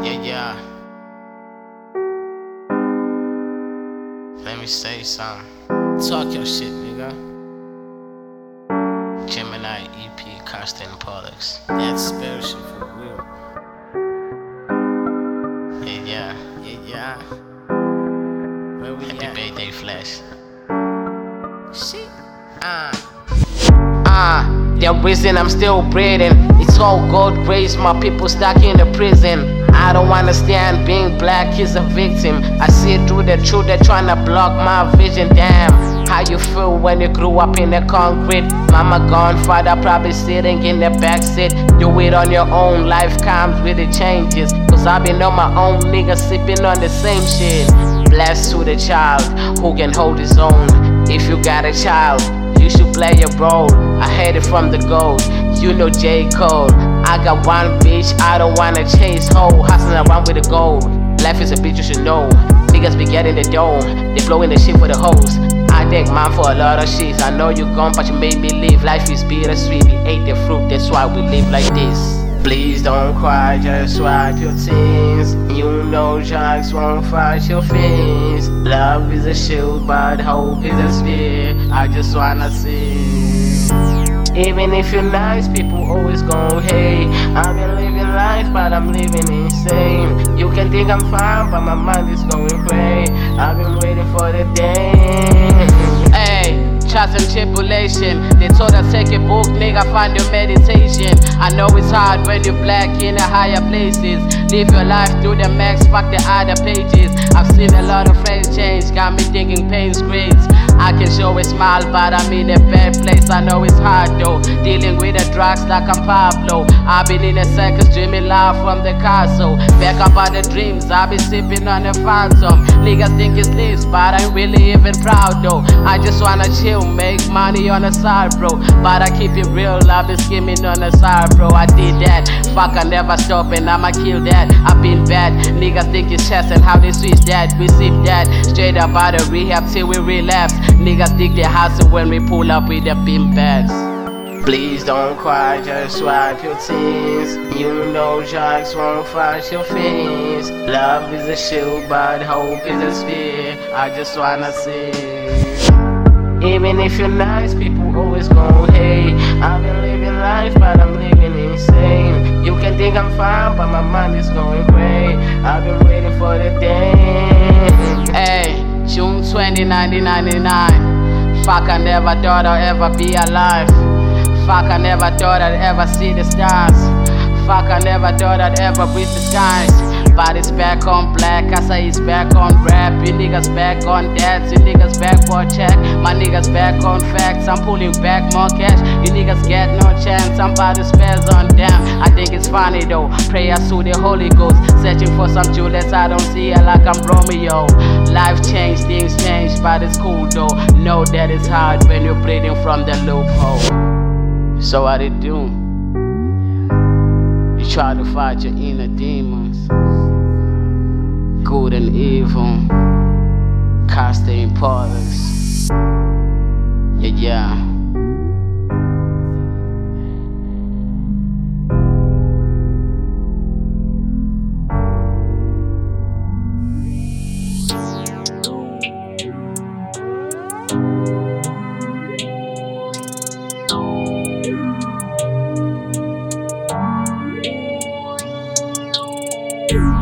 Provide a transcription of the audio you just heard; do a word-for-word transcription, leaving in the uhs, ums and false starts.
Yeah, yeah. Let me say something. Talk your shit, nigga. Gemini E P, Carsten Pollux. That's spiritual for real. Yeah, yeah. Yeah, yeah. Where we Happy at? Birthday, Flash. Shit. Ah. Ah. The reason I'm still breathing, it's all God grace, my people stuck in the prison. I don't understand being black is a victim. I see through the truth, they're trying to block my vision. Damn, how you feel when you grew up in the concrete? Mama gone, father probably sitting in the backseat. Do it on your own, life comes with the changes. Cause I've been on my own, nigga sipping on the same shit. Blessed to the child who can hold his own. If you got a child, you should play your role. I hate it from the gold, you know J. Cole. I got one bitch, I don't wanna chase hoe. Hustling around with the gold. Life is a bitch, you should know. Niggas be getting the dough, they blowing the shit for the hoes. I thank man for a lot of shit. I know you gone, but you made me live. Life is bittersweet, we ate the fruit, that's why we live like this. Please don't cry, just wipe your tears. You know drugs won't fight your fears. Love is a shield, but hope is a spear. I just wanna see. Even if you're nice, people always gon' hate. I've been living life, but I'm living insane. You can think I'm fine, but my mind is going crazy. I've been waiting for the day. Hey, trials and tribulation. They told us take a book, nigga, find your meditation. I know it's hard when you're black in the higher places. Live your life through the max, fuck the other pages. I've seen a lot of friends change, got me thinking pain's great. I can show a smile, but I'm in a bad place. I know it's hard though, dealing with the drugs like I'm Pablo. I've been in a circus dreaming loud from the castle. Back up on the dreams, I've been sipping on the phantom. Niggas think it's lives, but I'm really even proud though. I just wanna chill, make money on the side, bro. But I keep it real, I've been skimming on the side, bro. I did that, fuck, I never stop and I'ma kill that. I've been bad, niggas think it's chess and how they switch that. We sip that, straight up out of rehab till we relapse. Niggas think they hustle when we pull up with the bean bags. Please don't cry, just wipe your tears. You know drugs won't fight your fears. Love is a shield, but hope is a spear. I just wanna see. Even if you're nice, people always gon' hate. I've been living life, but I'm living insane. You can think I'm fine, but my mind is going crazy. I've been waiting for the day. Hey, June twentieth, nineteen ninety-nine. Fuck, I never thought I'd ever be alive. Fuck, I never thought I'd ever see the stars. Fuck, I never thought I'd ever breathe the skies. But it's back on black, I say it's back on rap. You niggas back on that, you niggas back for a check. My niggas back on facts, I'm pulling back more cash. You niggas get no chance, I'm about to spaz on them. I think it's funny though, prayers to the Holy Ghost. Searching for some Juliet, I don't see her like I'm Romeo. Life changed, things change, but it's cool though. Know that it's hard when you're bleeding from the loophole. So what it do? You try to fight your inner demons, good and evil, Carsten Pollux. Yeah, yeah. You